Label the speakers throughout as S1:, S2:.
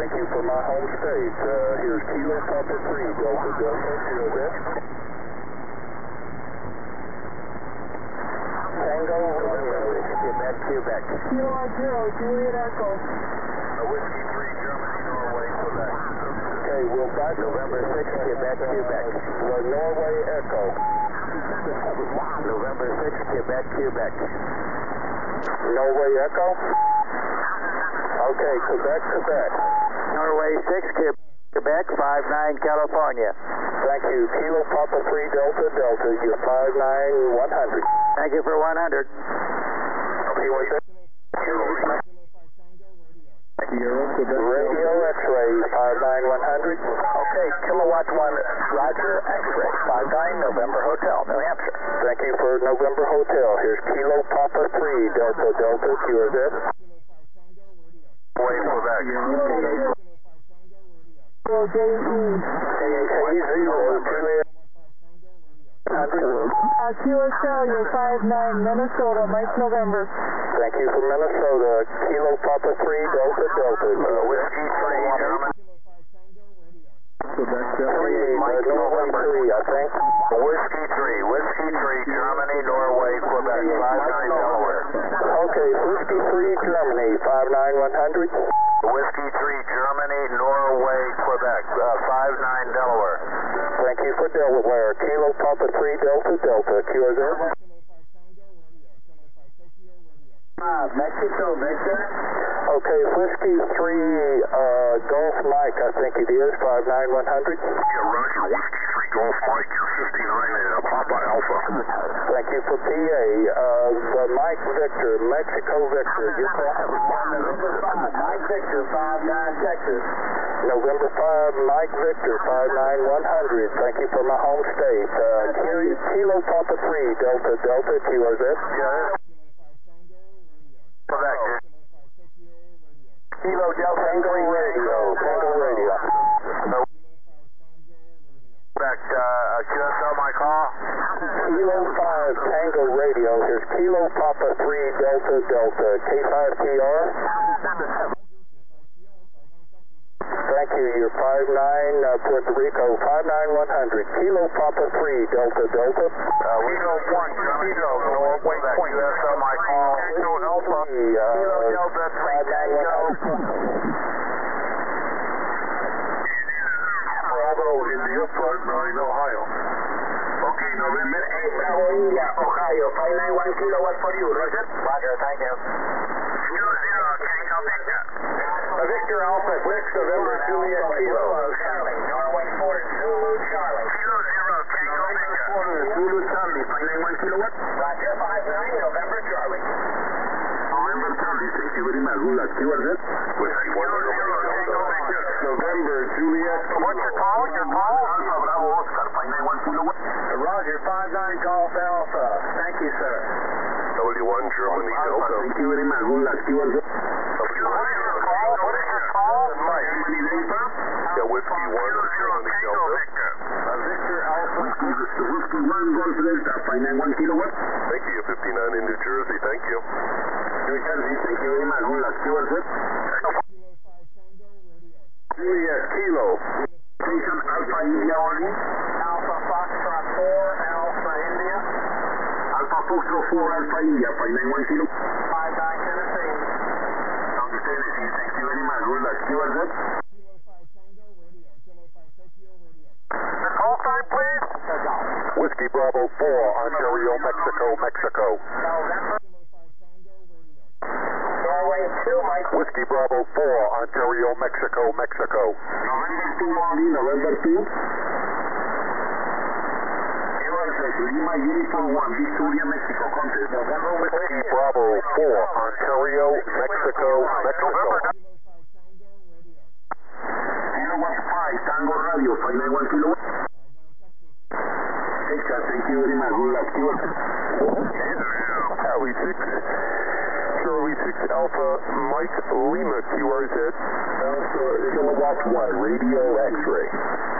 S1: Thank you for my home state. Here's Kilo Papa 3, Delta Delta, QRZ. Tango, Quebec, Quebec.
S2: Kilo 0, Juliet Echo.
S1: Whiskey 3, Germany, Norway, Quebec. Okay, we'll back November 6, Quebec, Quebec. Norway Echo. November 6, Quebec, Quebec. Norway Echo. Okay, Quebec, Quebec.
S3: Norway 6, Quebec, 59, California.
S1: Thank you. Kilo Papa 3, Delta Delta. You're 59100.
S3: Thank you for 100.
S1: Okay, what's that? Radio X-ray 59100. Okay, Kilowatt 1, Roger X-ray 59 November Hotel, New Hampshire. Thank you for November Hotel. Here's Kilo Papa 3, Delta Delta, QRZ. Wait, Quebec.
S2: Kilo JE.
S1: K0, Juliet.
S2: QSL, you're 59, Minnesota, Mike November.
S1: Thank you for Minnesota. Kilo Papa 3, Delta Delta. Whiskey 3, German.
S3: Quebec,
S1: 3, Mike November 3, I think. Whiskey 3, Germany, Norway, Quebec, 59 Delaware. Okay, Whiskey 3, Germany, 59100. Whiskey 3, Germany, Norway, Quebec, 59 Delaware. Thank you for Delaware. Kilo Papa 3, Delta Delta, QRZ. Mexico, Victor. Okay, Whiskey 3, Gulf Mike, I think it is, 59100.
S4: Yeah, Roger, Whiskey 3, Golf Mike, 59, Papa Alpha.
S1: Thank you for PA. Mike Victor, Mexico Victor.
S3: November 5, Mike Victor, 59, Texas.
S1: November 5, Mike Victor, 59100. Thank you for my home state. Kilo Papa 3, Delta Delta, QRZ.
S4: Yeah, Quebec.
S1: Kilo Delta Tango Radio. Tango Radio.
S4: Quebec, QSL, my call.
S1: Kilo 5 Tango Radio. Here's Kilo Papa 3 Delta Delta. K5TR. Thank you. You're 59 Puerto Rico, 59100. Kilo Papa 3 Delta Delta.
S4: Kilo 1, Germany, Norway, QSL, my call. Kilo Alpha. Kilo Delta 3, Tango. Bravo, India, Fort Bryan, Ohio. Okay, November 8, Bravo, India, Ohio. 591 kilowatt for you, Roger.
S1: Roger, thank you.
S4: Kilo 0, Tango Victor.
S1: Victor Alpha 6, November Juliet Kilo.
S4: Charlie, Norway 4, Zulu Charlie. Kilo 0, Tango Victor.
S1: Zulu Charlie, 591 kilowatt.
S4: Roger, 59, November Charlie.
S1: November 30, thank you very much. Good luck. QRZ.
S4: Whiskey 1, Tango Victor.
S1: November Juliet.
S4: What's your call? Alpha, Bravo, Oscar, 591 kilowatt.
S1: Roger, 59 Golf Alpha. Thank you, sir.
S4: W1, Germany, Delta.
S1: Thank you very much. Good luck. QRZ.
S4: What is your call? Mike. Yeah, Whiskey 1, Germany, Delta.
S1: Victor Alpha. Whiskey 1 Golf Delta, 591 kilowatt.
S4: Thank you, 59 in New Jersey. Thank you.
S1: New Jersey, thank you very much. Good luck. QRZ. Juliet Kilo. Station Alpha India Army.
S4: Alpha Foxtrot 4, Alpha India.
S1: Alpha Foxtrot 4, Alpha India, 591 kilo.
S4: 59 Tennessee.
S1: Tennessee, thank you very much. Good luck. QRZ.
S4: The call sign, please.
S1: Whiskey Bravo 4, Ontario, Mexico, Mexico.
S4: November. Norway 2, Mike.
S1: Whiskey Bravo 4, Ontario, Mexico, Mexico.
S4: November 2,
S1: Andy, November 2. Lima Uniform 1, Victoria, Mexico, contest.
S4: November
S1: Whiskey Bravo 4, Ontario, Mexico, Mexico. Kilowatt 5, Tango Radio, 591 kilowatt. Texas, thank you very much. Good luck.
S4: Charlie 6. Charlie 6 Alpha Mike Lima QRZ.
S1: Kilowatt 1, Radio X-ray.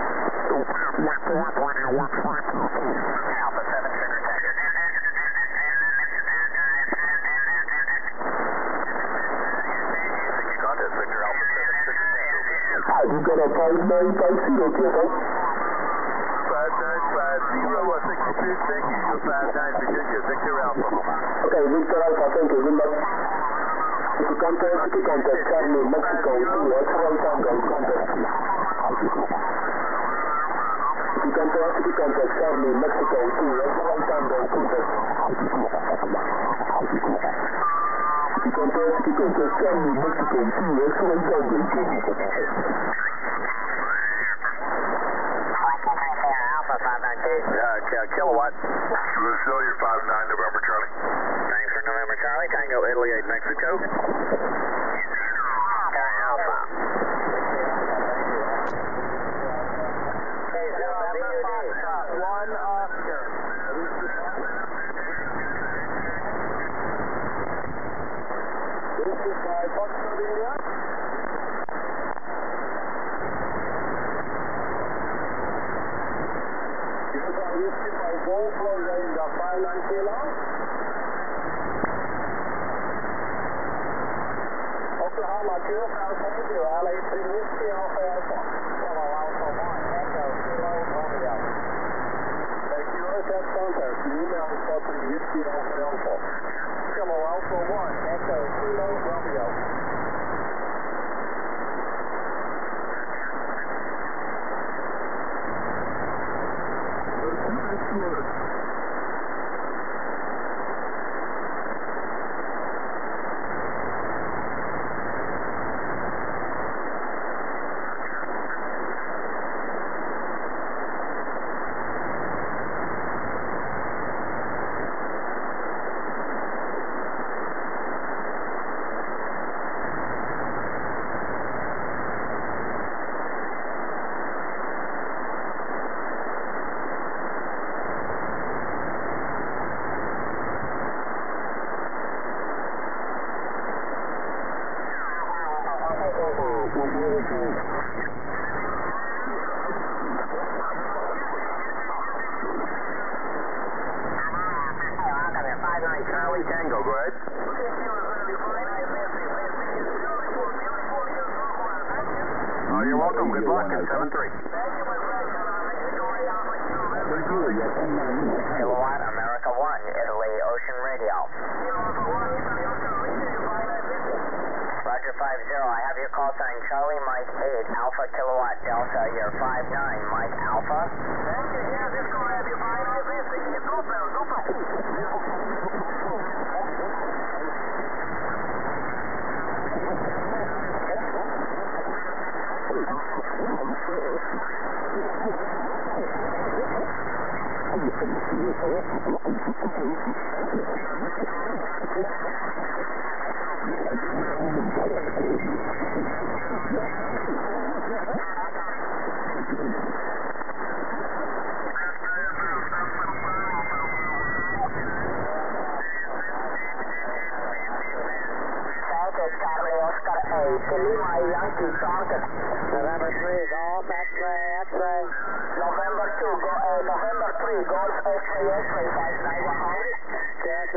S4: Alpha 7 Sugar Tango. Contest Victor Alpha 7 Sugar Tango.
S1: You got a 5950, Jeff?
S4: 5950, 62, thank you. You're 59 Virginia, Victor Alpha.
S1: Okay, Victor Alpha, thank you. Good luck. If you contact Charlie, Mexico, 2, that's right Tango, contact. If you contact Charlie, Mexico, 2, that's right Tango, contact. If you contact Charlie, Mexico, 2, that's right Tango, contact.
S4: Kilowatt. We'll show you 59 November Charlie.
S3: Thanks for November Charlie, Tango Italy 8 Mexico. Alpha.
S2: One Oscar. This is my Foxtrot India. Golf range of 59 kilo. Oklahoma 2040, LA3 Whiskey Alpha Alpha. Kilo Alpha 1, Echo Kilo Romeo. Thank you, that's contact. Email reporting Whiskey Alpha Alpha. Kilo Alpha 1, Echo Kilo Romeo.
S4: Charlie Tango, go ahead. Oh, you're welcome. Good luck. It's 7-3.
S3: Kilowatt America 1, Italy Ocean Radio. Roger 50, I have your call sign Charlie Mike 8 Alpha Kilowatt Delta, you're 59 Mike Alpha. November 3 is all X-ray. November 3, Golf X-ray, 59 Cash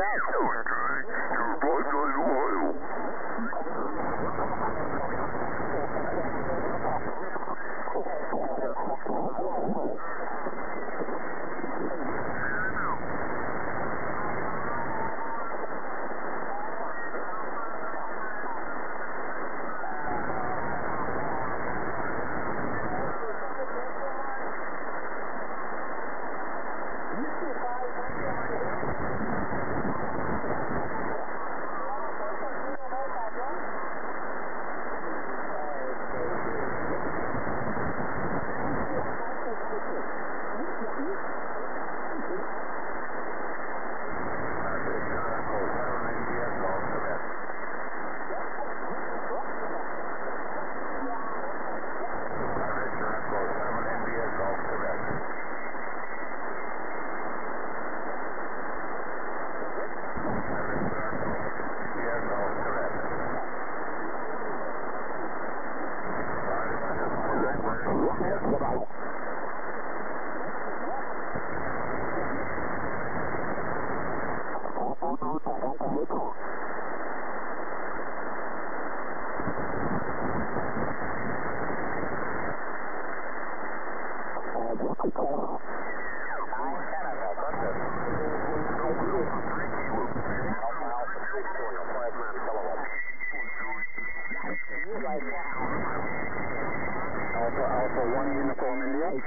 S2: Alpha 1 Uniform India. 59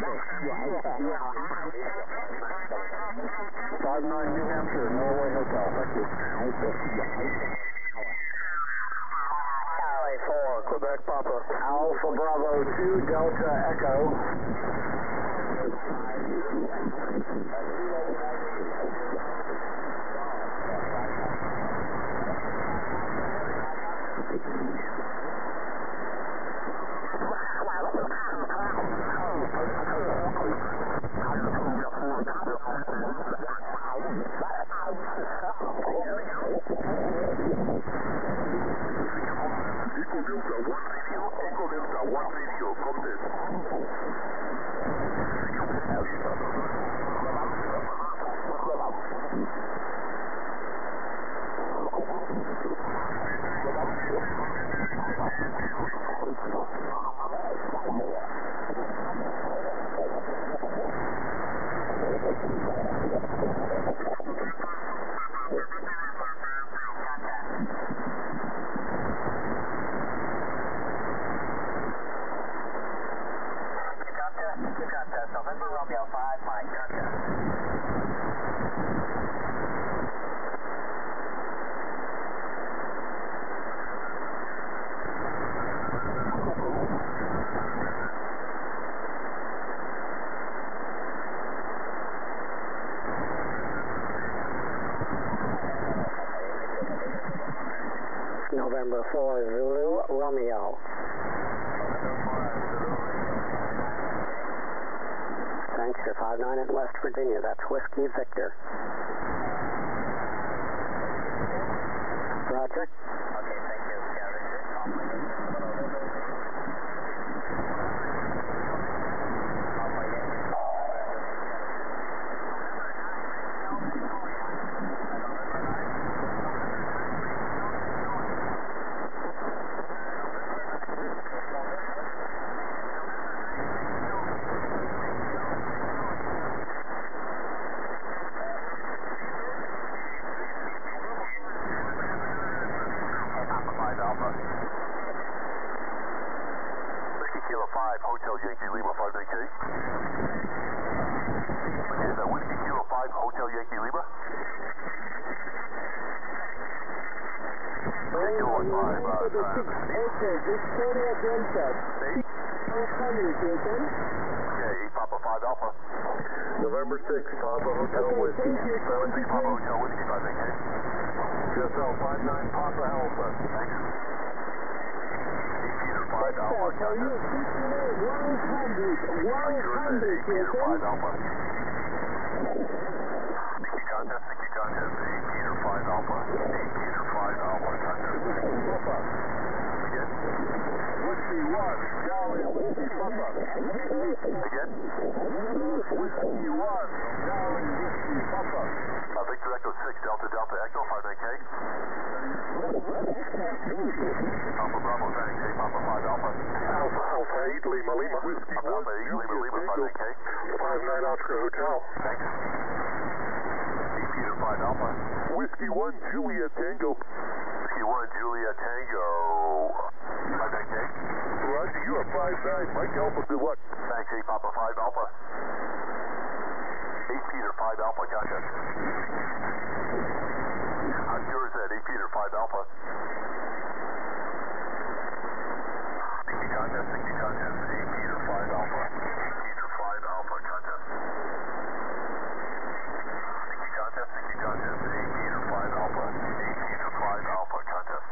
S2: New Hampshire, Norway Hotel. Thank you.
S1: Charlie 4, Quebec Papa.
S2: Alpha Bravo 2, Delta Echo.
S3: November Romeo 5, Mike, contact.
S2: November 4, Zulu, Romeo. Thanks, you're 59 in West Virginia. That's Whiskey Victor. Roger.
S3: Okay, thank you.
S4: Hotel Yankee Lima 59K. Again, Whiskey Kilo 5, Hotel Yankee Lima. Kilo 5, Okay, 8 Papa 5 Alpha.
S1: November 6, Papa Hotel Whiskey.
S4: 6 Papa Hotel Whiskey 59K.
S1: QSL 59 Papa Alpha.
S4: Thanks. Peter 5 Alpha, contact.
S2: 100,
S4: Peter 5 Alpha. Sticky contest, 8 Peter 5 Alpha. 8 Peter 5 Alpha, contact. Again.
S1: Whiskey 1, Charlie Whiskey Papa.
S4: Again.
S1: Whiskey 1, Charlie Whiskey Papa.
S4: Victor Echo 6, Delta Delta Echo 59K. Alpha Bravo, thanks. 8 Papa 5 Alpha.
S1: Alpha 8 Lima Lima. Whiskey 1,
S4: Alpha 8 Lima Lima 59K.
S1: 59 Oscar Hotel.
S4: Thanks. 8 Peter 5 Alpha.
S1: Whiskey 1, Juliet Tango.
S4: Whiskey 1, Juliet Tango 59K.
S1: Roger, you are 59, Mike Alpha, good luck.
S4: Thanks, 8 Papa 5 Alpha. 8 Peter 5 Alpha, contact. Yours at 8 Peter 5 Alpha. Sticky contest, 8 Peter 5 Alpha. 8 Peter 5 Alpha, contest. Sticky contest, 8 Peter 5 Alpha. 8 Peter 5 Alpha, contest.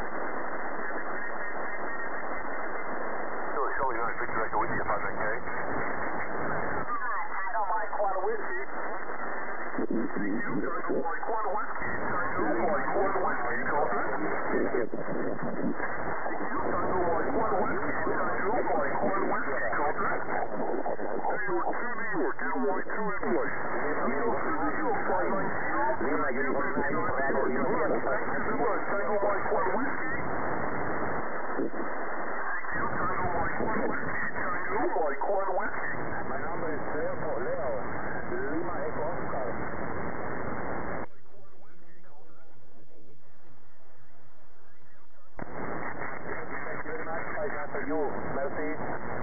S4: Still Shelley 9, Victor Echo India 59K.
S1: Tango Mike 1 Whiskey. Tango Mike 1 Whiskey. Tango Mike 1 Whiskey, contact. Tango Mike 1 Whiskey. Tango Mike 1 Whiskey, contact. Tango 2 New York, NY 2 English. Tango 519. Lima Uniform 9, Bravo Uniform. Thank you so much. Tango Mike 1 Whiskey. Thank you, Tango Mike 1 Whiskey. Tango Mike 1 Whiskey.
S2: My number is 0. Lima Echo Oscar. Thank you very much. 59 for you. Merci.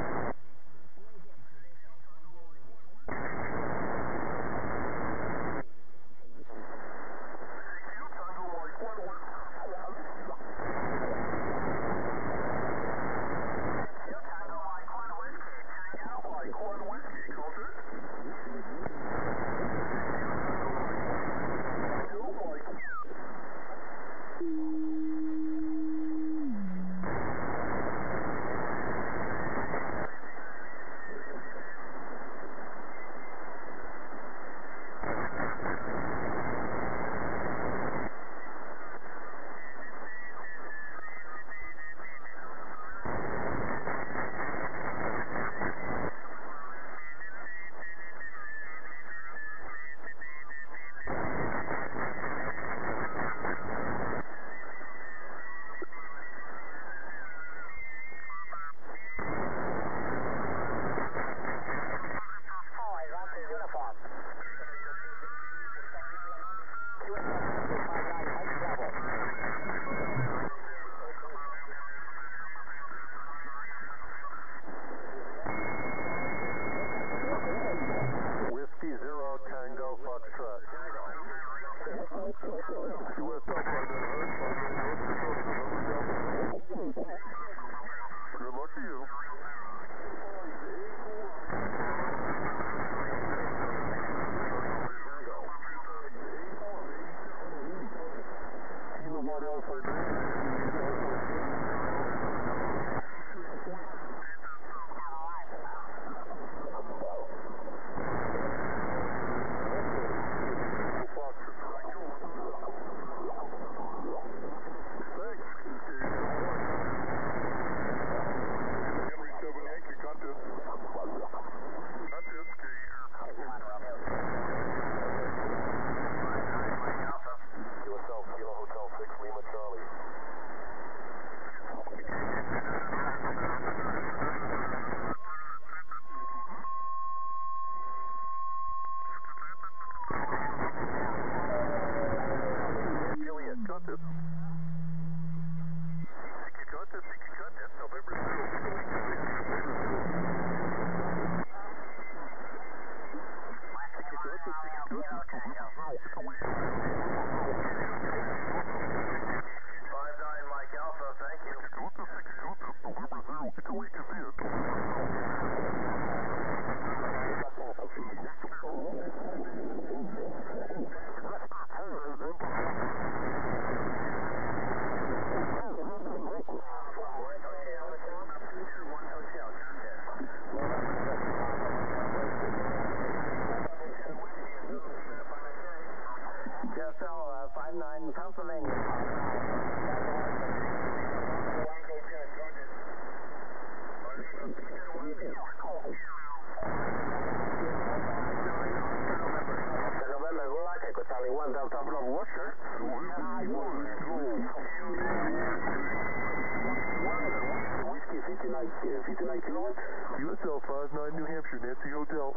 S5: USL 59 New Hampshire, Nancy Hotel.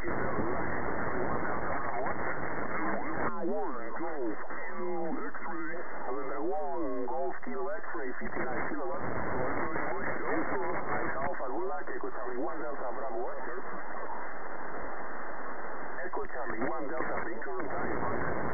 S2: Golf Kilo X-ray, 59 kilowatts. Alpha Gulag, Echo Charlie 1 Delta Bravo Oscar. Echo Charlie 1 Delta Victor Ontario.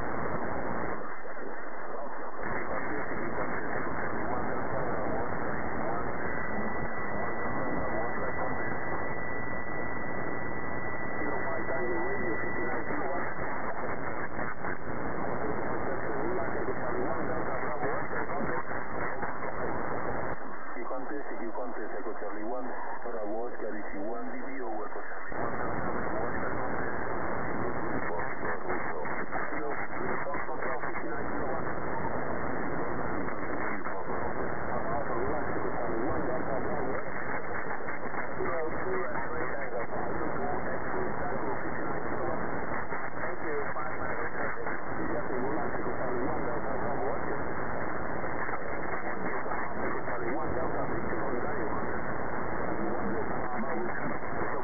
S2: Echo Charlie 1, Bravo Oscar, DC 1, DBO, Echo Charlie 1, Delta, Victor, Ontario.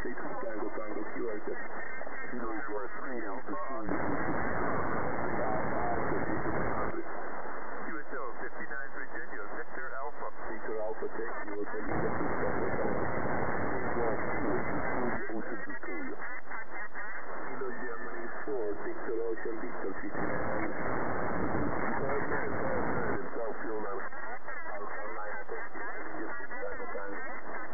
S4: USA 2 Tango Tango QRZ.
S5: Kilo for 3 Alpha. QSL 59 Virginia, Victor Alpha.
S4: Victor Alpha, thank you. We'll send you the 2 Tango Tango. Ocean Victoria. Kilo Germany 4, Victor Ocean, Victor 59. 5-9 in South Carolina. Alpha 9, thank you. Sending you 2 Tango Tango.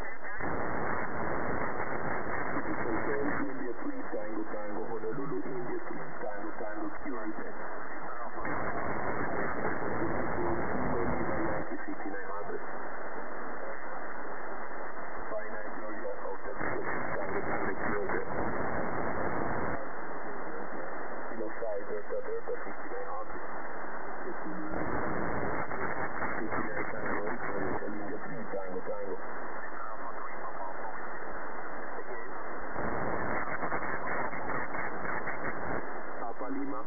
S4: India 3 Tango Tango, Honolulu, India 3 Tango Tango, QRZ. Yankee 5900. 59 Georgia, Hotel Tango Tango, QRZ. Kilo 5 Delta Delta 5900. 59 Tango, India 3 Tango Tango. Alpha Lima.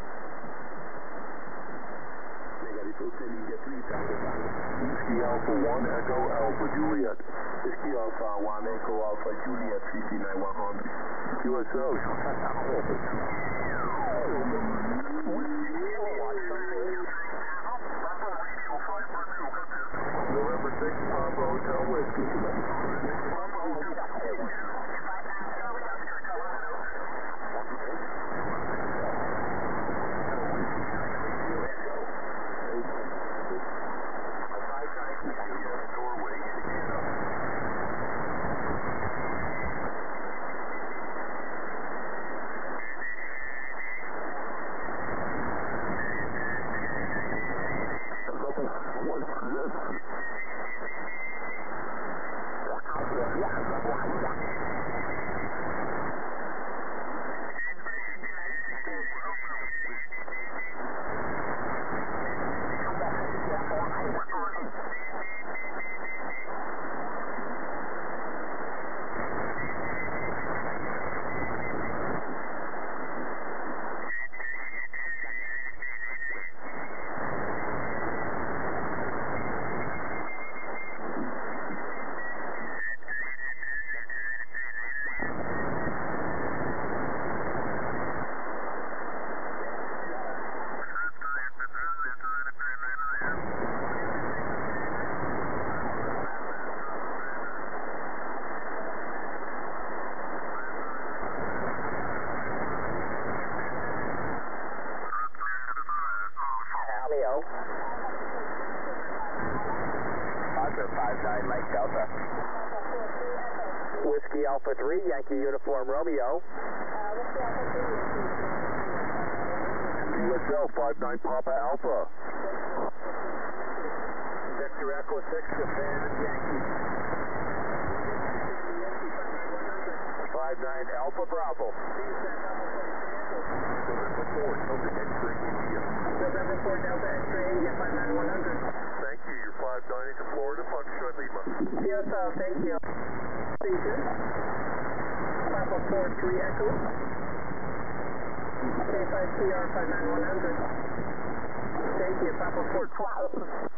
S4: Negative Hotel India 3 Tango Tango.
S5: Whiskey Alpha 1 Echo Alpha Juliet.
S4: Whiskey Alpha 1 Echo Alpha Juliet 59100.
S5: QSL, November 6th, Papa Hotel Whiskey. Norway,
S3: Roger, 59 Mike Delta. Whiskey Alpha 3, Yankee Uniform Romeo.
S5: QSL 59 Papa Alpha.
S4: Victor Echo 6, Japan, Yankee.
S5: 59 Alpha Bravo. November 4, Delta X-Ray India.
S2: November 4 Delta X-Ray India 59100.
S5: Thank you, you're 59 to Florida, Foxtrot Lima.
S2: Yes, thank you. Station. Papa 43 Echo. K5CR 59100. Thank you, Papa 412.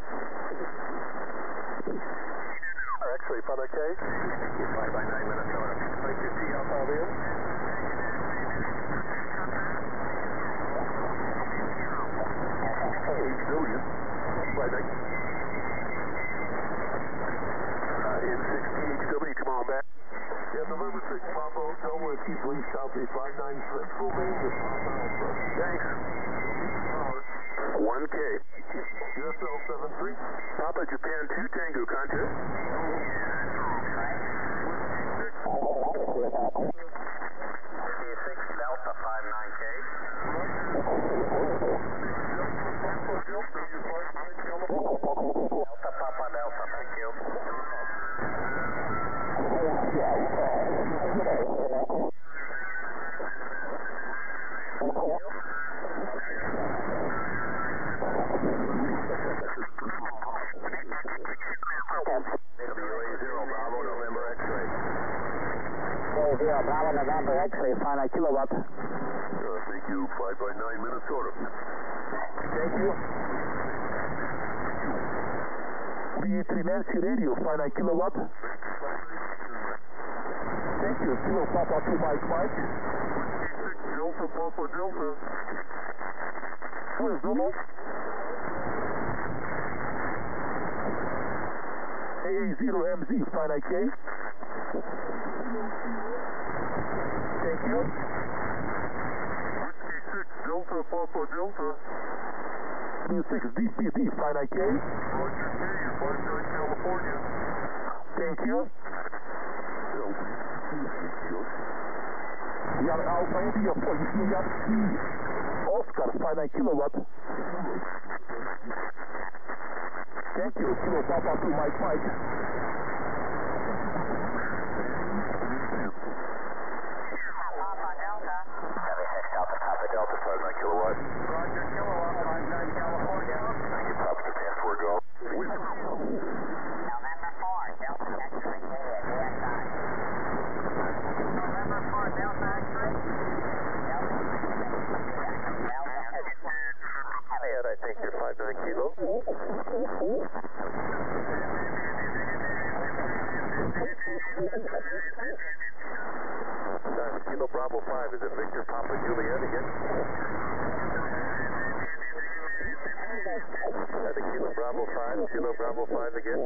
S5: X-Ray 5K.
S4: Thank you, 559 Minnesota.
S5: Thank you, T Alpha Albion. HW. Right, N6PHW, come on back. Yeah, November 6th, Papa Hotel Whiskey, please copy 596. Full name is Papa Alpha. Thanks. 1K. USL 73. Papa Japan 2 Tango contact.
S3: 56 Delta 59K. Delta Papa Delta, thank you.
S4: WA0 Bravo November X-Ray.
S3: Bravo November X-Ray, 59 kilowatt.
S5: Thank you, 559 Minnesota.
S3: Thank you.
S5: B3 Nancy Radio, 59 kilowatt.
S3: Thank
S5: you. Kilo Papa 2 Mike Mike. Whiskey 6 Delta Papa Delta. Where's double? AA0MZ, finite K. Thank you. Whiskey 6 Delta Papa Delta. 6 DCD, finite K. Roger K, you're 59 California. Thank you. Jan Alpha India 4, you see Jan C. Oscar, 59 kilowatt. Thank you, Kilo Papa 2 Mike Mike.
S3: Papa Delta.
S1: 76 Alpha Papa Delta, 59 kilowatt.
S3: Roger, kilowatt, 59 California.
S1: Thank you, Papa Japan 4 go.
S3: November 4, Delta X-ray India, DSI. November 4, Delta X-ray.
S1: And I think you're 59 kilo. Kilo Bravo 5, is it Victor Papa Juliet again? I think Kilo Bravo 5 again.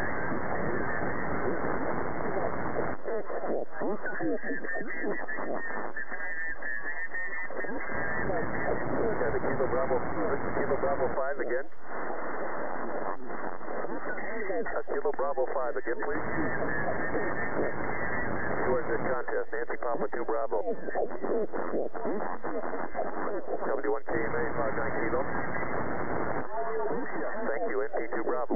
S1: Yeah, the Kilo Bravo 5 again. Kilo Bravo 5 again, please. Towards this contest, Nancy Papa 2 Bravo. 71 KMA, 59 kilo. Thank you, NT 2 Bravo.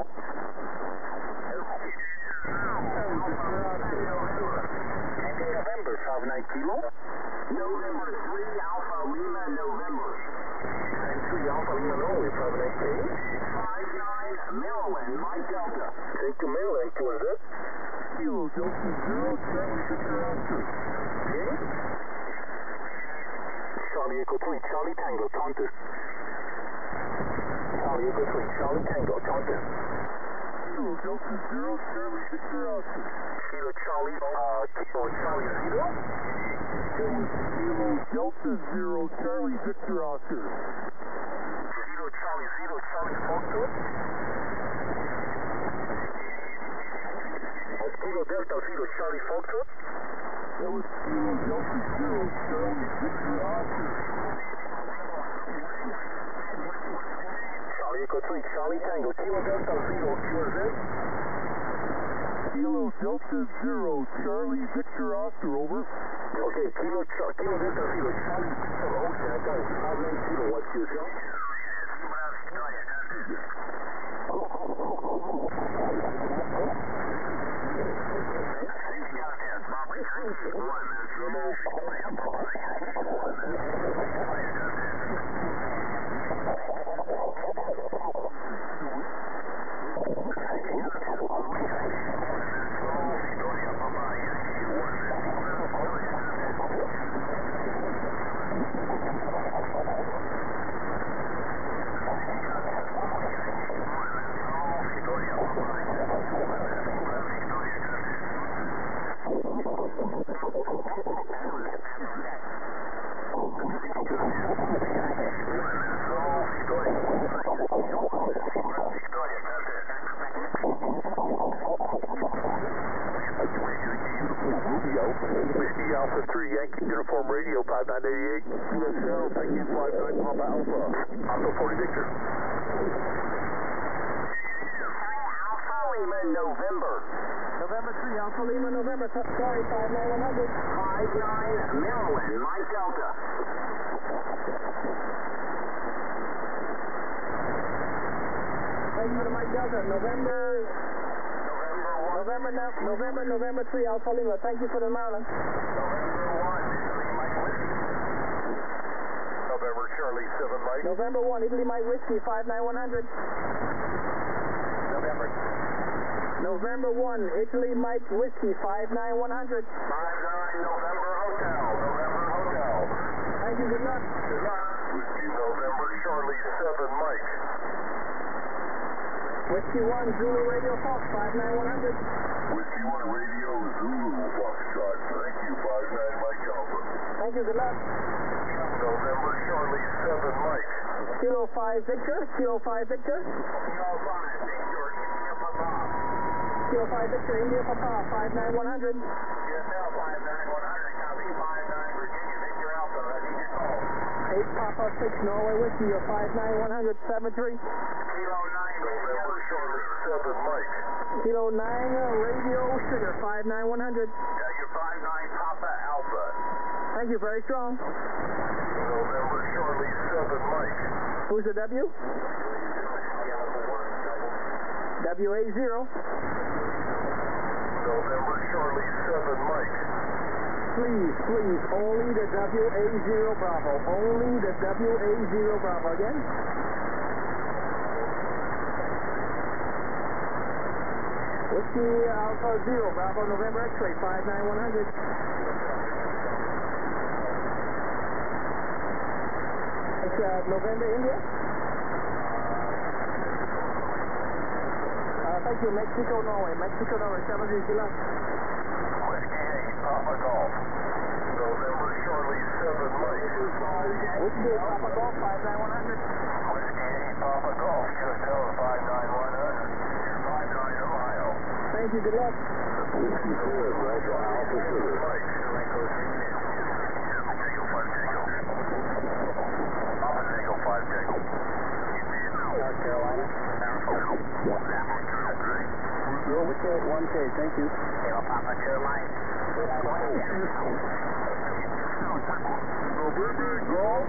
S1: NT November, 59 kilo.
S4: November 3 Alpha Lima November.
S1: And 3 Alpha Lima Norway, 59 K.
S4: 59 Maryland, Mike Delta.
S1: Take to Maryland, to is it?
S5: Kilo Delta 0, Charlie Victor Oscar.
S1: Okay. Charlie Echo 3, Charlie Tango, Taunton. Charlie Echo 3, Charlie Tango, Taunton.
S5: Kilo Delta 0, Charlie Victor Oscar.
S1: Kilo Charlie, Kilo Charlie Zero.
S5: Kilo Delta 0, Charlie Victor Oscar.
S1: Zero Charlie Zero, Charlie Foxtrot. Kilo Delta Zero, Charlie Foxtrot.
S5: That was Kilo Delta 0, Charlie Victor Oscar.
S1: Charlie Echo 3, Charlie Tango, Kilo Delta Zero, QRZ.
S5: Kilo Delta 0, Charlie Victor Oscar, over.
S1: Okay, Kilo Delta Zero, Charlie Victor Ocean, I got it, 59 kilowatts, QRZ. Whiskey Alpha 3, Yankee Uniform Radio, 5988. Kilo Charles, thank you, 59 Papa Alpha. Alpha 40 Victor.
S4: Alpha Lima November.
S2: November 3, Alpha Lima, November, sorry, 59100.
S4: 59 Maryland, Mike Delta.
S2: Thank you to Mike Delta, November 3, Alpha Lima, thank you for the Maryland.
S1: November Charlie 7 Mike.
S2: November 1, Italy Mike Whiskey, 59100. November 1, Italy Mike Whiskey, 59100.
S1: 59 November Hotel.
S2: Thank you, good luck.
S1: Good luck. Whiskey November Charlie 7 Mike.
S2: Whiskey 1, Zulu Radio Fox, 59100.
S1: Whiskey 1 Radio Zulu Foxtrot
S2: you. Good luck.
S1: November Charlie 7 Mike.
S2: Kilo 5 Victor. Kilo 5 Victor.
S4: Kilo 5, Victor, India Papa.
S2: Kilo 5 Victor, India Papa, 59100.
S4: USL 59100, copy 59 Virginia, Victor Alpha, I need your call.
S2: 8 Papa 6 Norway Whiskey, you're 59100, 73.
S4: Kilo 9,
S1: November Charlie 7 Mike.
S2: Kilo 9 Radio Sugar, 59100.
S4: you're 59 Papa Alpha.
S2: Thank you, very strong.
S1: November Charlie 7 Mike.
S2: Who's the W? WA0.
S1: November Charlie 7 Mike.
S2: Please, please, only the WA0 Bravo. Only the WA0 Bravo. Again? Whiskey Alpha 0, Bravo November X-ray, 59100. It's November India? Thank you, Mexico, Norway. Mexico, Norway, 73, good luck.
S1: Whiskey 8 Papa Golf. November Charlie 7 Mike.
S2: Whiskey Papa Golf, 59100.
S1: Whiskey 8 Papa Golf. USL 59100. 59 Ohio.
S2: Thank you, good luck.
S1: Whiskey 4 Roger Alpha Sugar Mike. Tango 5 Tango. Papa Tango 5 Tango.
S2: North Carolina. Whiskey 1K, thank you.
S3: Kilo Papa 2 Mike.
S1: November Golf.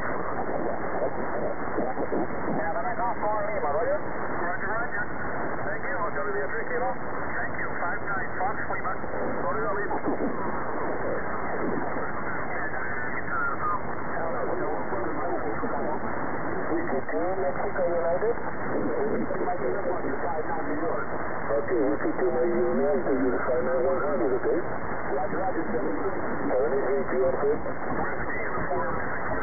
S3: November Golf 4 Lima, Roger.
S4: Roger, Roger. Thank you, I'll go to the entry kilo. Thank you, 59 Fox Lima. Florida Lima.
S1: Mexico United. Okay, Whiskey 2 Mike United, so you're 59100, okay?
S2: Roger, Roger,
S1: 73 GF.
S4: Whiskey in the 4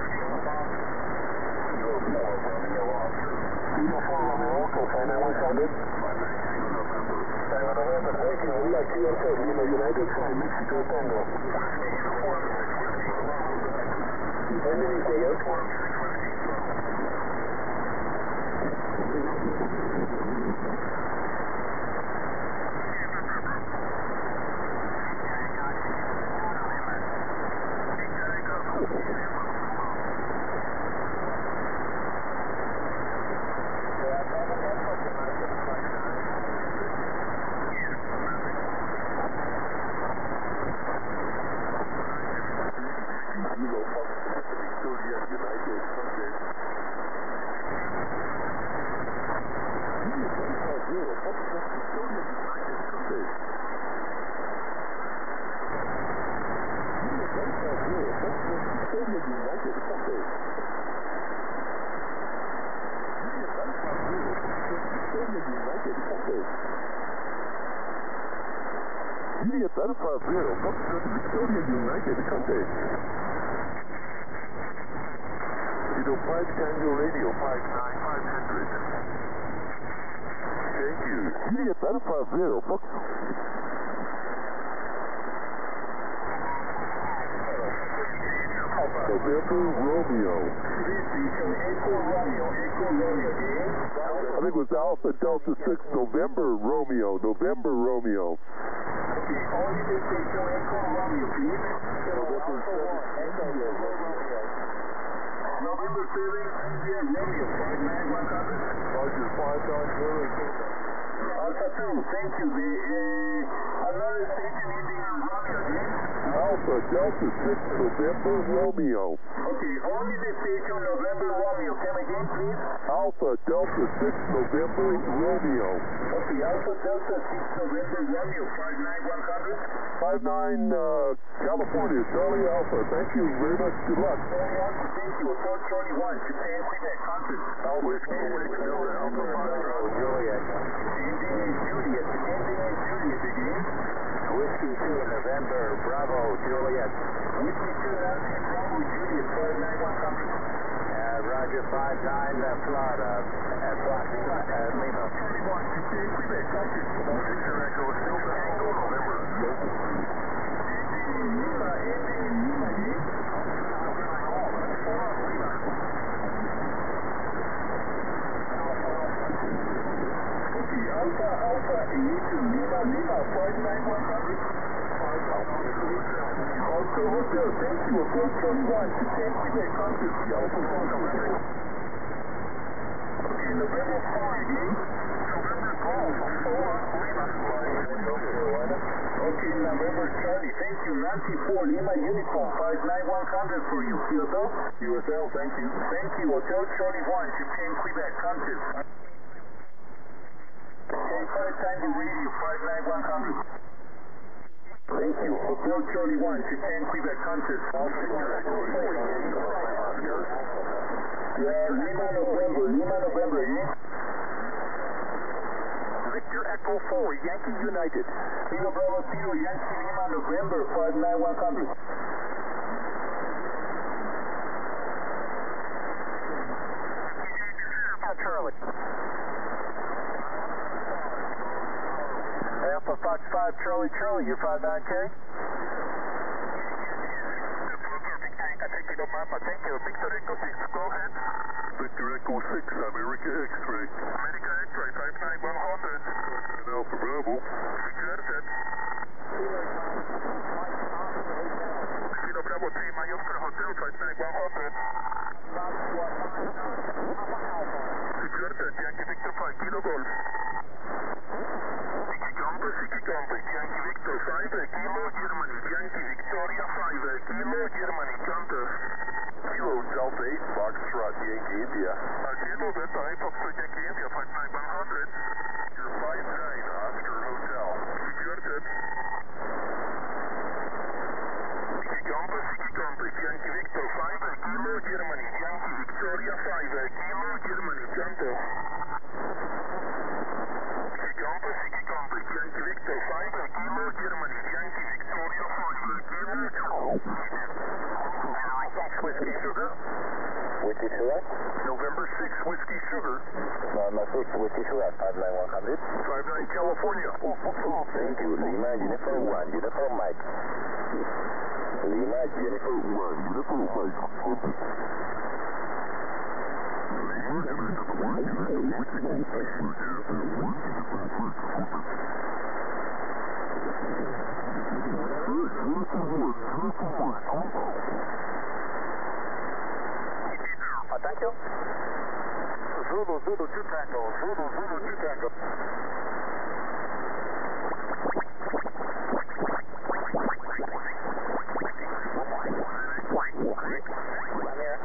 S1: Kilo 4 Romeo Oscar. Kilo 4 Romeo Oscar, 59100. Tango November, thank you. Good luck, GF, Lima United, 5 Mexico Tango.
S4: Whiskey in the 4 6 Whiskey.
S1: Anything else?
S4: 4 6 Whiskey.
S5: Juliet Alpha 0, Foxtrot Victoria United Contact. Kilo 5 Tango Radio 59500. Thank you. Juliet Alpha 0, Fox. November Romeo. I think it was Alpha Delta 6 November Romeo. November Romeo.
S4: Only the station Echo Romeo, please. November 7, India Romeo, 59100.
S5: Roger, 590.
S4: Alpha 2, thank you. Another station ending in Romeo, again.
S5: Alpha Delta 6 November Romeo.
S4: Okay, only the station November Romeo. Come again, please.
S5: Alpha Delta 6 November Romeo.
S4: Okay, Alpha Delta 6 November Romeo, 59100.
S5: 59 California, Charlie Alpha. Thank you very much. Good luck.
S4: Charlie Alpha, thank you. 421, Japan Quebec, contact.
S5: Whiskey 6 Delta Alpha Foxtrot Juliet.
S4: Ending in Juliet, again.
S1: Whiskey 2 November Bravo Juliet.
S4: Whiskey 2 Nancy Bravo Juliet, 59100.
S1: Roger 59 Florida. Fox Lima.
S4: 21, Japan Quebec, contact.
S5: Victor Echo still Tango November.
S4: Ending in Lima, again.
S5: Hotel, thank you. Hotel Charlie 1, 210 Quebec, contact the Alpha November. Okay, November 5, November Golf, 4, Lima. Okay, November Charlie, thank you. Nancy 4, Lima Uniform, 59100 for you. QSL? QSL, thank you. Thank you. Hotel Charlie 1, 210 Quebec, contact. K5 Tango Radio, 59100. Thank you. Hotel Charlie 1, 210 Quebec, contact. Lima November, Victor Echo 4, Yankee United. Lima Bravo 0, Yankee Lima November, 59100. Charlie. Alpha Fox 5, Charlie, you 59K? Thank you. Victor Echo 6, go ahead. Victor Echo 6, America X-Ray. America X-Ray, 59100. Alpha Bravo. Reported. Kilo Bravo 3, my Oscar Hotel, 59100. Reported, Yankee Victor 5, Kilo Golf. Yankee Victor 5, Kilo Germany, Yankee Victoria 5, Kilo Germany, counter. Kilo Delta 8, Foxtrot, Yankee India. Kilo Delta 8, Foxtrot, Yankee India, 59100. You're 59, Oscar Hotel. Reported. Yankee Victor 5, Kilo Germany, Yankee Victoria 5, Kilo Germany, counter. Yankee Victor 5, Kilo Germany, Yankee Victoria 5, Kilo Whiskey Sugar.
S1: Whiskey Sugar?
S5: November 6, Whiskey Sugar.
S1: November 6, Whiskey Sugar, 59100.
S5: 59 California.
S1: Thank you. Lima Uniform 1, Uniform Mike. Lima Uniform 1, Uniform Mike.
S5: Thank you. Zulu 2 Tango. Zulu 2 Tango.
S3: I'm here.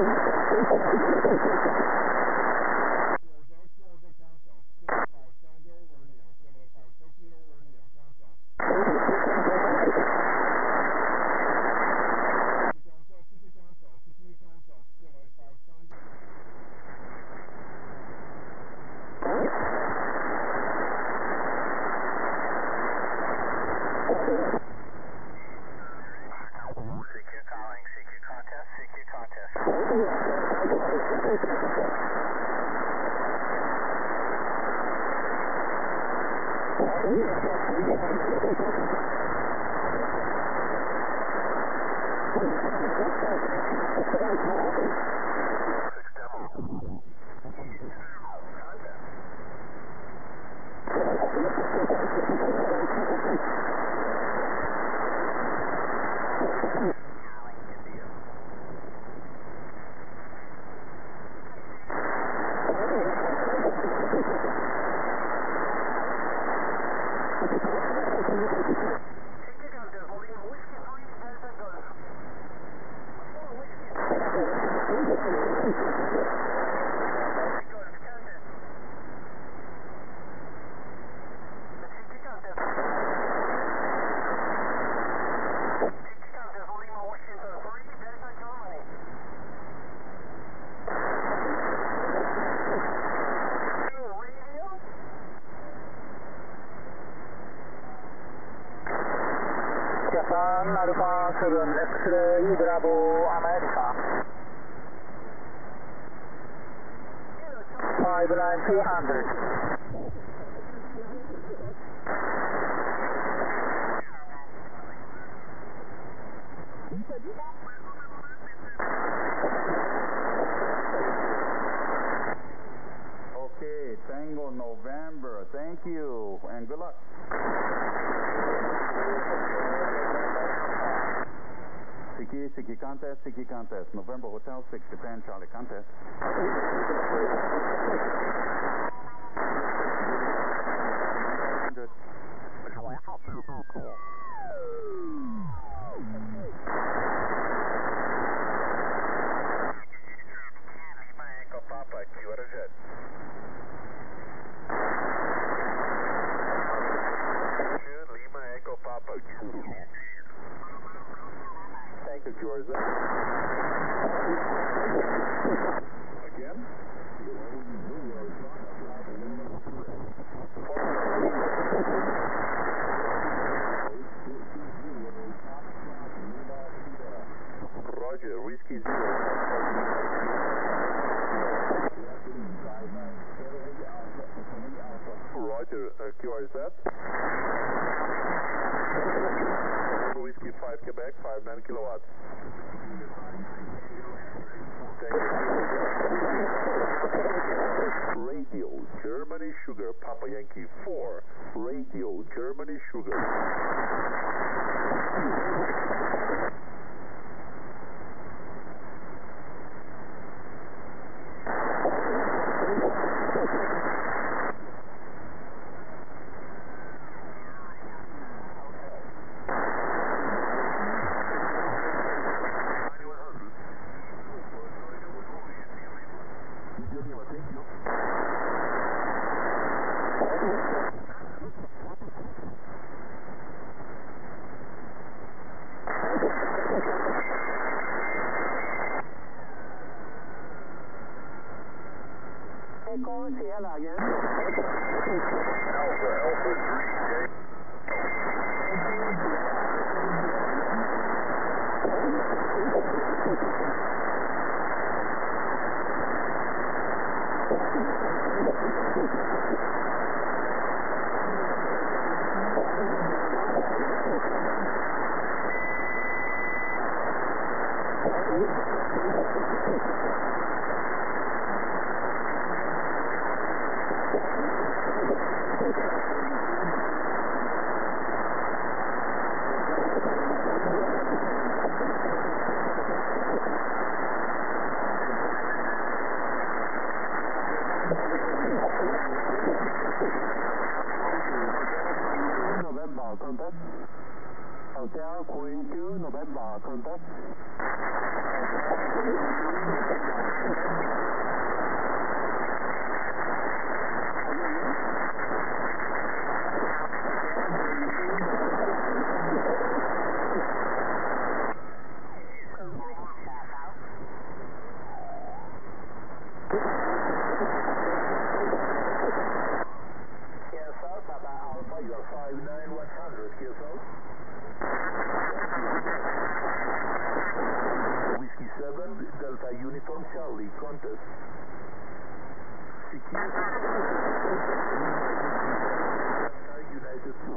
S2: Alpha 7 X-ray Bravo America 59200.
S6: Okay, Tango November. Thank you, and good luck. Siki contest, November Hotel 6 Japan Charlie contest.
S5: Papa, QRZ. Lima Echo Papa. Thank you, QRZ. Again? Roger, Whiskey 0. Roger, QRZ. Whiskey 5 Quebec, 59 kilowatts. Thank you. Radio, Germany Sugar, Papa Yankee 4. Radio, Germany Sugar.
S2: Echo Sierra again.
S5: Alpha 3,
S2: November contact. Hotel Queen 2 November contact.
S5: Uniform Charlie, contest. United 2.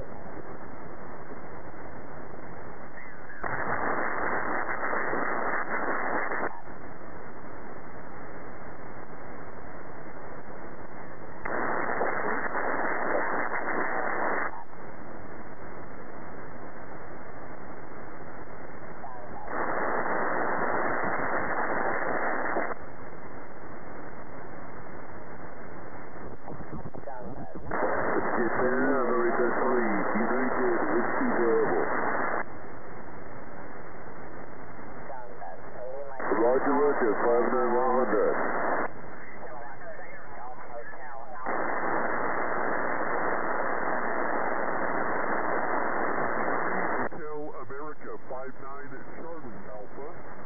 S5: Roger, Roger, 59100. Hotel America 59 Charlie Alpha.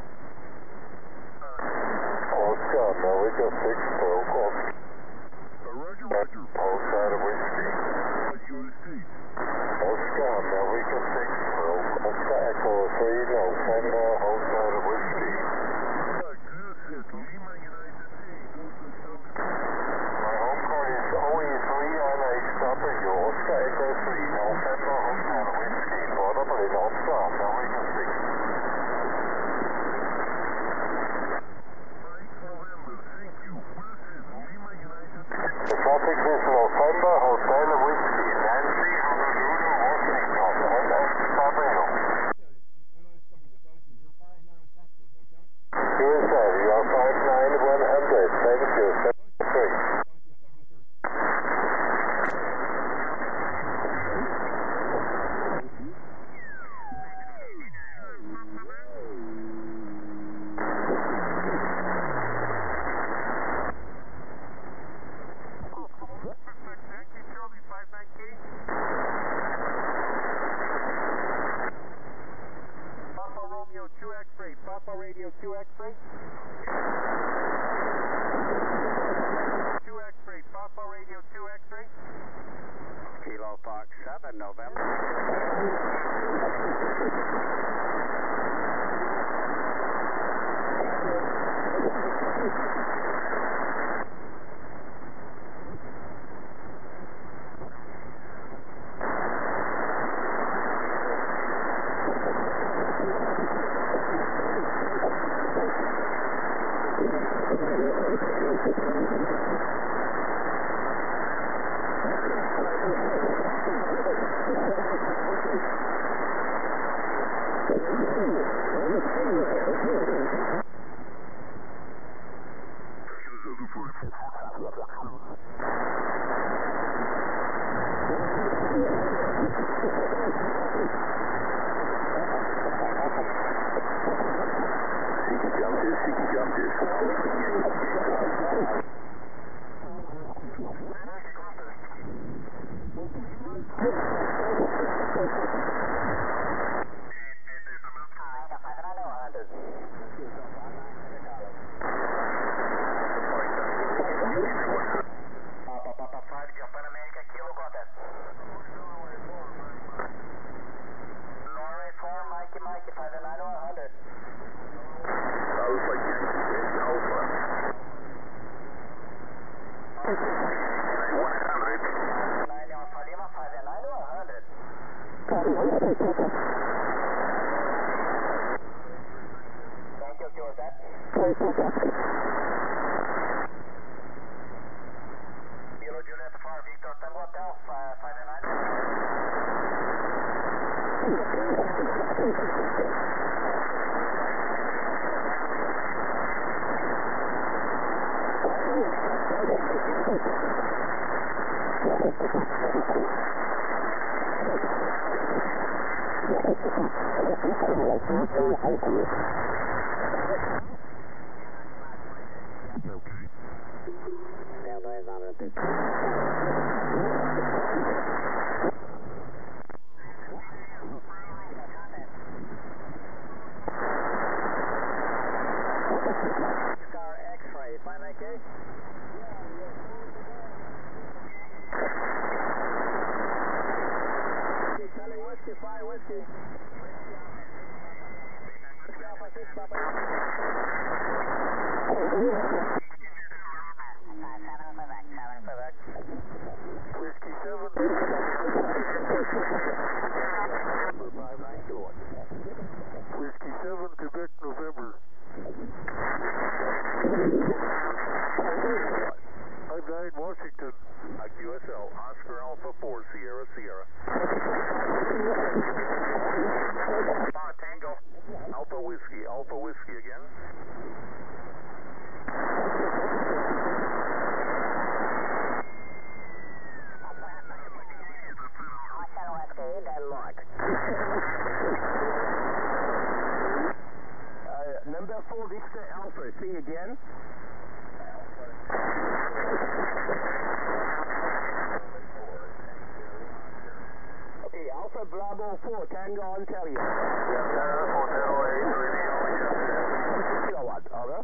S1: Oscar, America 6, Pearl Coast.
S5: Roger, Roger.
S1: Outside of Whiskey.
S5: UST.
S1: Oscar, America 6, Pearl Oscar Echo 3, November, outside of Whiskey.
S5: This is Lima United 8.
S1: My home code is OE398 W, Oscar Echo 3, November, outside of Whiskey. Border Bridge, Oscar, America 6. The traffic is November, Hotel Whiskey, Nancy, Honolulu, Washington, NXW. USA, you are 59100, thank you, 73.
S2: Papa Radio 2 X-ray. 2 X-ray, Papa Radio 2 X-ray. Kilo Fox 7, November. Whiskey.
S5: Whiskey 7. Whiskey 7, Quebec, November. 59 Washington. QSL, Oscar Alpha 4, Sierra Sierra. Tango, Alpha Whiskey again.
S3: Denmark. Number 4 Victor Alpha, see you again. Okay, Alpha Bravo 4, Tango Ontario. Kilowatt, over.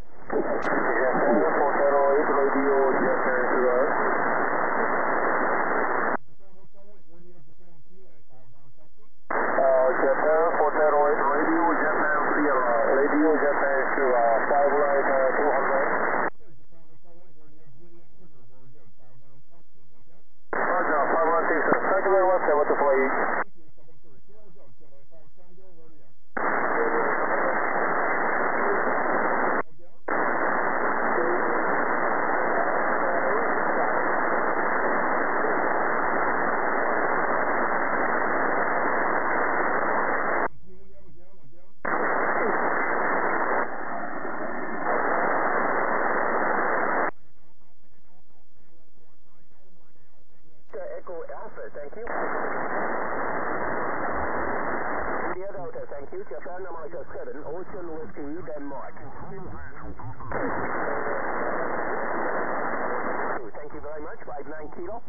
S3: Thank you. India Delta, thank you. Japan America 7, Ocean Whiskey, Denmark. Thank you very much. 59 Kilo.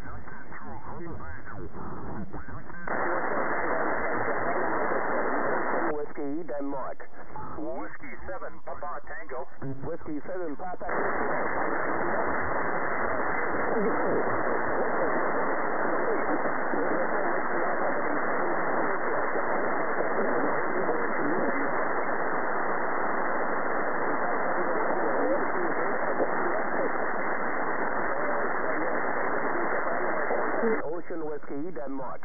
S3: Whiskey, Denmark.
S5: Whiskey 7, Papa Tango.
S3: Whiskey 7, Papa. Ocean Whiskey, Denmark.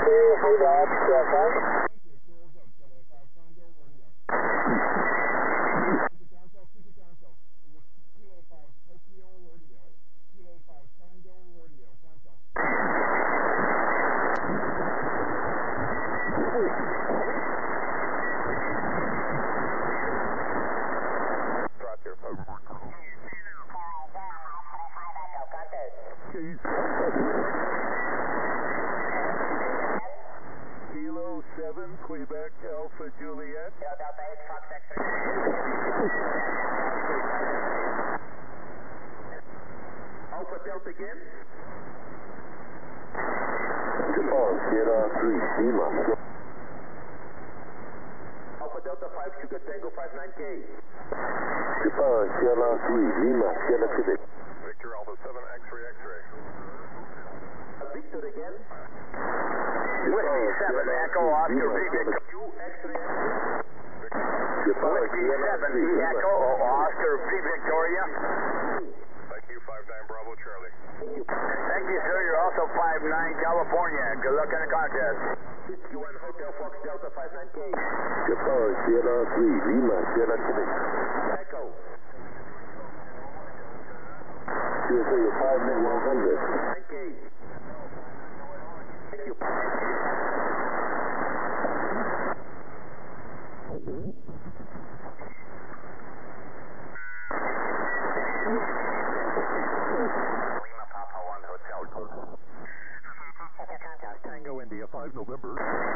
S5: Kilo 7, Quebec, Alpha Juliet.
S3: Delta 8, Fox X-ray.
S2: Alpha Delta again.
S1: Japan, Sierra 3, Lima.
S2: Alpha Delta 5, Sugar Tango 59K.
S1: Japan, Sierra 3, Lima, Sierra Quebec.
S5: Victor Alpha 7, X-ray, X-ray.
S2: Victor again.
S1: Japan,
S3: 7, Echo Oscar V Victor.
S2: X-ray.
S1: Japan,
S3: Whiskey
S1: Sierra
S3: 7,
S1: 3, Lima.
S3: Echo Oscar V Victoria.
S5: Thank you, 59 Bravo Charlie.
S3: Thank you, sir. You're also 59 California. Good luck in the contest.
S2: 51 Hotel Fox Delta 59K.
S1: Japan, Sierra 3, Lima, Sierra Quebec.
S2: Echo.
S1: USA 59100.
S2: 9K. Thank you.
S3: Lima Papa 1 Hotel.
S5: Tango India 5 November.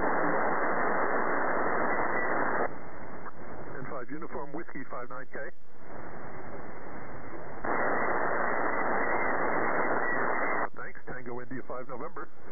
S5: And 5 Uniform Whiskey 59K. Thanks, Tango India 5 November.